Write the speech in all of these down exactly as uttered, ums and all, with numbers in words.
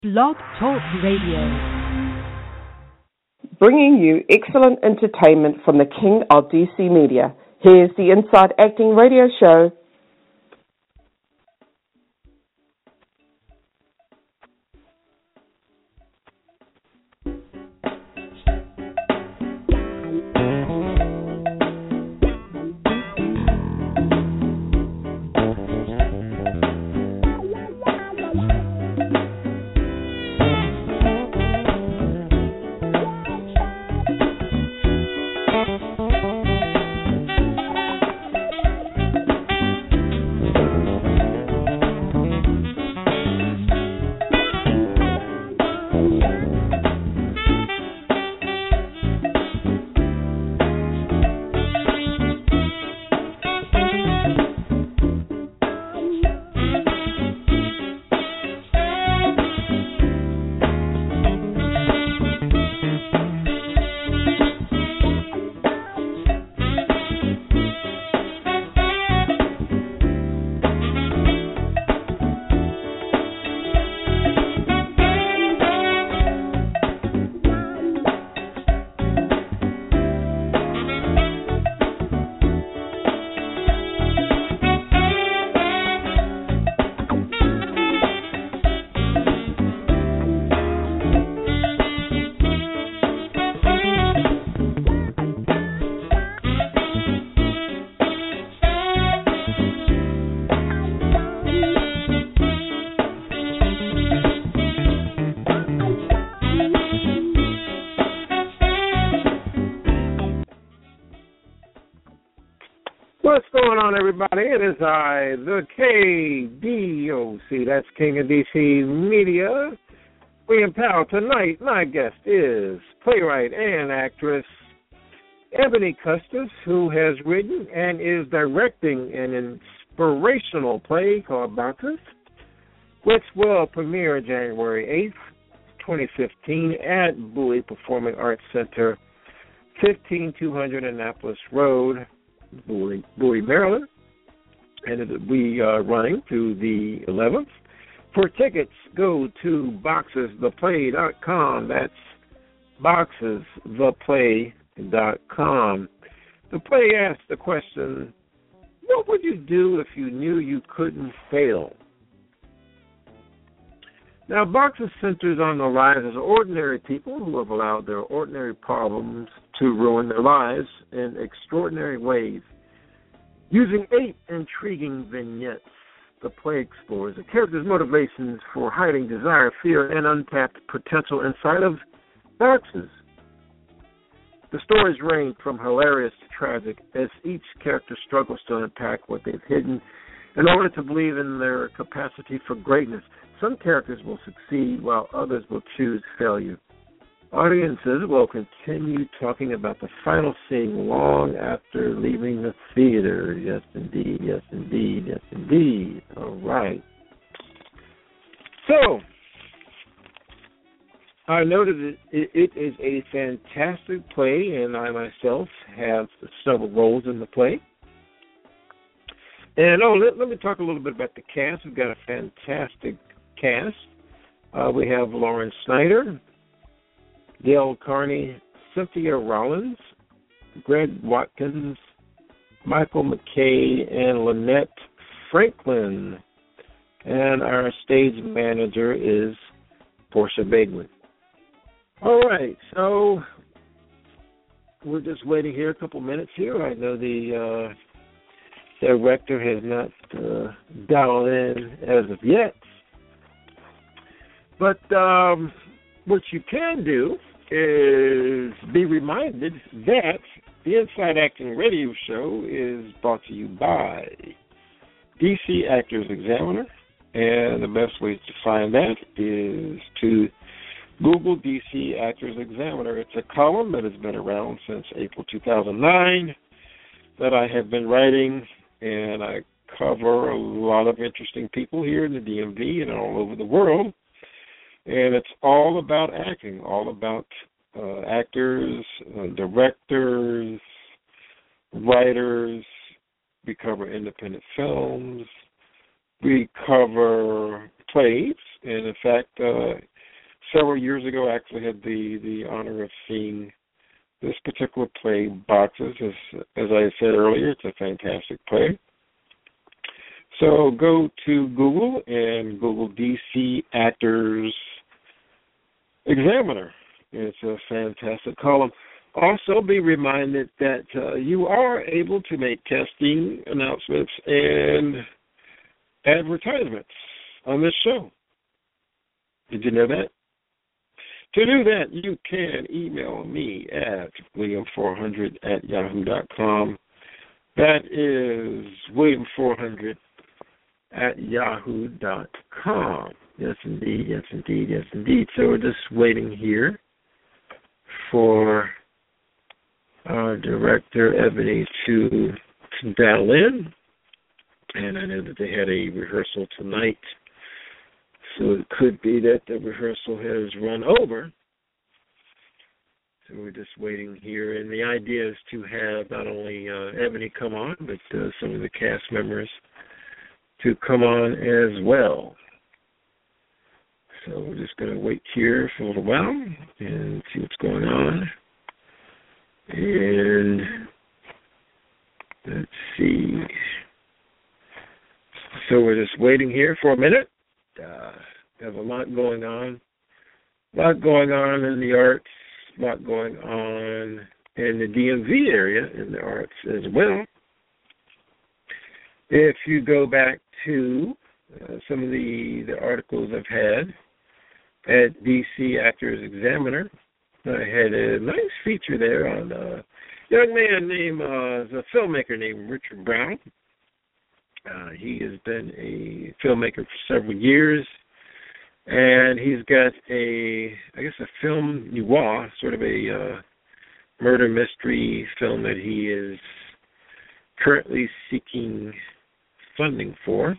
Blog Talk Radio. Bringing you excellent entertainment from the King of D C Media. Here's the Inside Acting Radio Show. What's going on, everybody? It is I, the K D O C, that's King of D C Media. We empower tonight. My guest is playwright and actress Ebony Custis, who has written and is directing an inspirational play called Boxes, which will premiere January eighth, twenty fifteen at Bowie Performing Arts Center, fifteen two hundred Annapolis Road, Bowie, Bowie, Maryland, and it will be uh, running through the eleventh. For tickets, go to boxes the play dot com. That's boxes the play dot com. The play asks the question, what would you do if you knew you couldn't fail? Now, Boxes centers on the lives of ordinary people who have allowed their ordinary problems to ruin their lives in extraordinary ways. Using eight intriguing vignettes, the play explores the character's motivations for hiding desire, fear, and untapped potential inside of boxes. The stories range from hilarious to tragic as each character struggles to unpack what they've hidden in order to believe in their capacity for greatness. Some characters will succeed while others will choose failure. Audiences will continue talking about the final scene long after leaving the theater. Yes, indeed. Yes, indeed. Yes, indeed. All right. So, I noted that it, it is a fantastic play, and I myself have several roles in the play. And, oh, let, let me talk a little bit about the cast. We've got a fantastic cast. Uh, we have Lauren Snyder, Gail Carney, Cynthia Rollins, Greg Watkins, Michael McKay, and Lynette Franklin. And our stage manager is Portia Bagley. All right, so we're just waiting here a couple minutes here. I know the uh, director has not uh, dialed in as of yet. But um, what you can do is be reminded that the Inside Acting Radio Show is brought to you by D C Actors Examiner, and the best way to find that is to Google D C Actors Examiner. It's a column that has been around since April two thousand nine that I have been writing, and I cover a lot of interesting people here in the D M V and all over the world. And it's all about acting, all about uh, actors, uh, directors, writers. We cover independent films. We cover plays. And, in fact, uh, several years ago, I actually had the, the honor of seeing this particular play, Boxes. As, as I said earlier, it's a fantastic play. So go to Google and Google D C Actors Examiner. It's a fantastic column. Also, be reminded that uh, you are able to make casting announcements and advertisements on this show. Did you know that? To do that, you can email me at william four hundred at yahoo dot com. That is william four hundred at yahoo dot com. Yes, indeed, yes, indeed, yes, indeed. So we're just waiting here for our director, Ebony, to, to dial in. And I know that they had a rehearsal tonight, so it could be that the rehearsal has run over. So we're just waiting here. And the idea is to have not only uh, Ebony come on, but uh, some of the cast members to come on as well. So we're just going to wait here for a little while and see what's going on. And let's see. So we're just waiting here for a minute. Uh, have a lot going on. A lot going on in the arts. A lot going on in the D M V area in the arts as well. If you go back to uh, some of the, the articles I've had at D C Actors Examiner, I had a nice feature there on a young man named, uh, a filmmaker named Richard Brown. Uh, he has been a filmmaker for several years, and he's got a, I guess, a film noir, sort of a uh, murder mystery film that he is currently seeking funding for.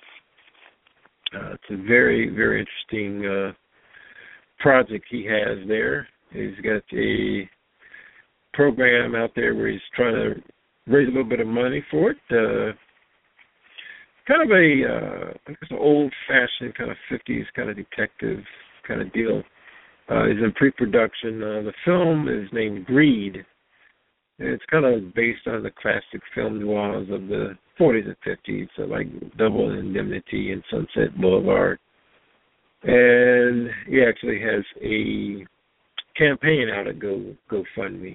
Uh, it's a very, very interesting uh, project he has there. He's got a program out there where he's trying to raise a little bit of money for it. Uh, kind of a, uh, I guess, an old-fashioned kind of fifties kind of detective kind of deal. Uh, he's in pre-production. Uh, the film is named Greed. And it's kind of based on the classic film noirs of the forties and fifties, so like Double Indemnity and Sunset Boulevard. And he actually has a campaign out at Go GoFundMe.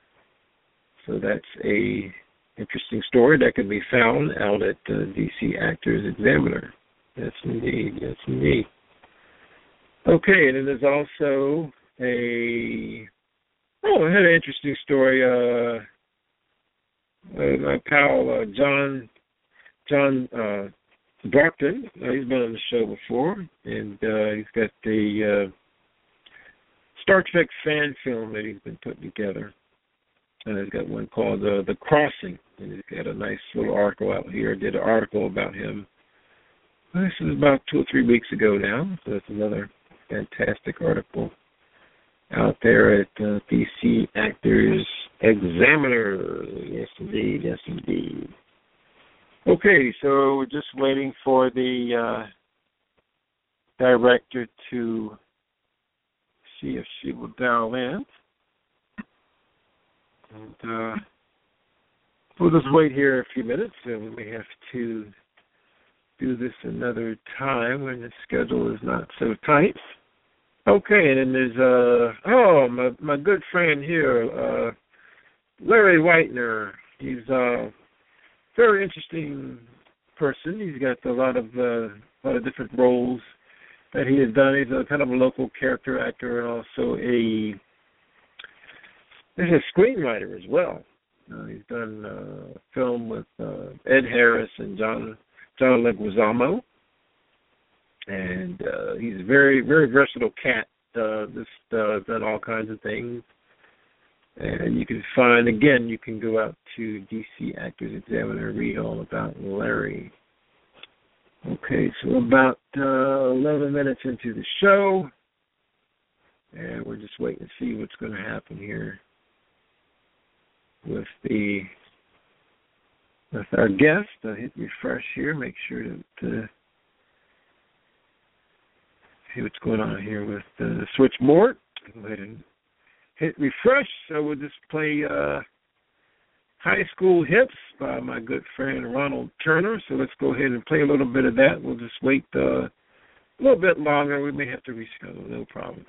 So that's a interesting story that can be found out at uh, D C Actors Examiner. Yes, indeed. Yes, indeed. Okay, and then there's also a oh, I had an interesting story. Uh, uh, my pal uh, John John uh, Brockton. Uh, he's been on the show before, and uh, he's got the uh, Star Trek fan film that he's been putting together. And he's got one called uh, The Crossing, and he's got a nice little article out here. I did an article about him. This is about two or three weeks ago now, so it's another fantastic article out there at uh, D C Actors Examiner. Yes, indeed. Yes, indeed. Okay, so we're just waiting for the uh, director to see if she will dial in. And uh, we'll just wait here a few minutes, and we may have to do this another time when the schedule is not so tight. Okay, and then there's, uh, oh, my my good friend here, uh, Larry Whitener. He's a very interesting person. He's got a lot of uh, a lot of different roles that he has done. He's a kind of a local character actor and also a he's a screenwriter as well. Uh, he's done uh, film with uh, Ed Harris and John John Leguizamo. And uh, he's a very, very versatile cat. Uh, this uh, done all kinds of things. And you can find, again, you can go out to D C Actors Examiner and read all about Larry. Okay, so about uh, eleven minutes into the show. And we're just waiting to see what's going to happen here with the with our guest. I hit refresh here, make sure to... to see what's going on here with the switchboard. Go ahead and hit refresh. So we'll just play uh, High School Hits by my good friend Ronald Turner. So let's go ahead and play a little bit of that. We'll just wait uh, a little bit longer. We may have to reschedule, no problem.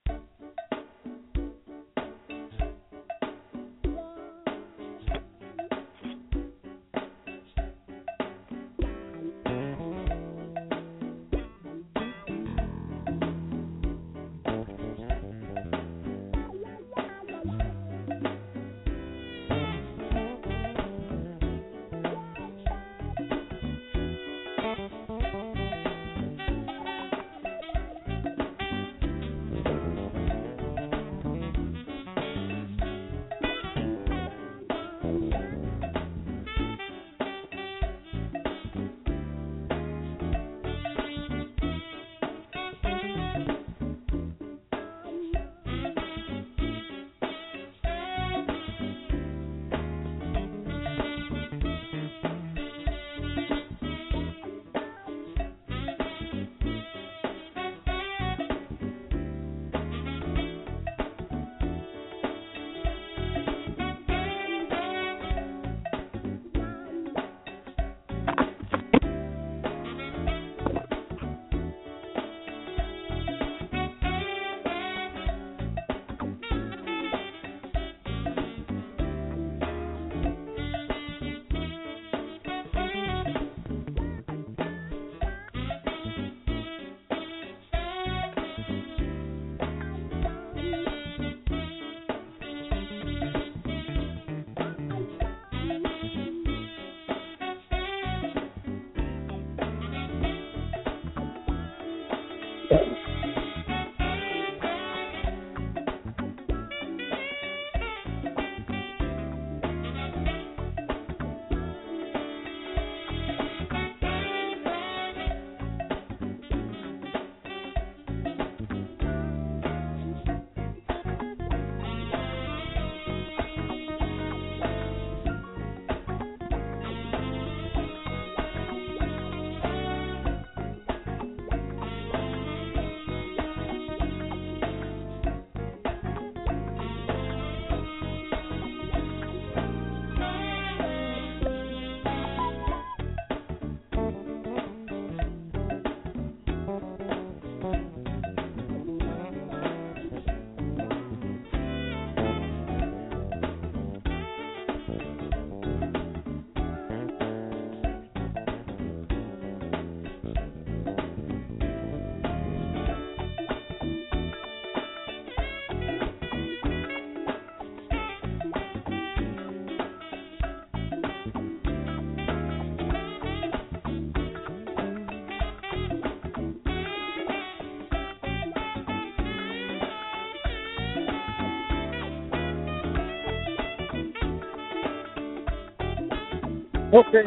Okay.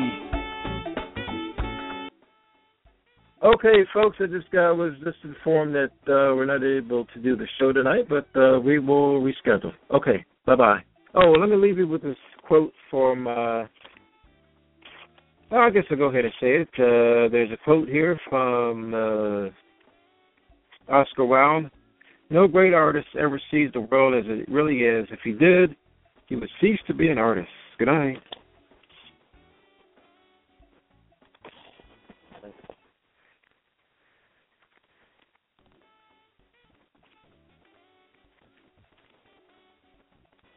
Okay, folks, I just uh, was just informed that uh, we're not able to do the show tonight, but uh, we will reschedule. Okay, bye-bye. Oh, let me leave you with this quote from, uh, well, I guess I'll go ahead and say it. Uh, there's a quote here from uh, Oscar Wilde. No great artist ever sees the world as it really is. If he did, he would cease to be an artist. Good night.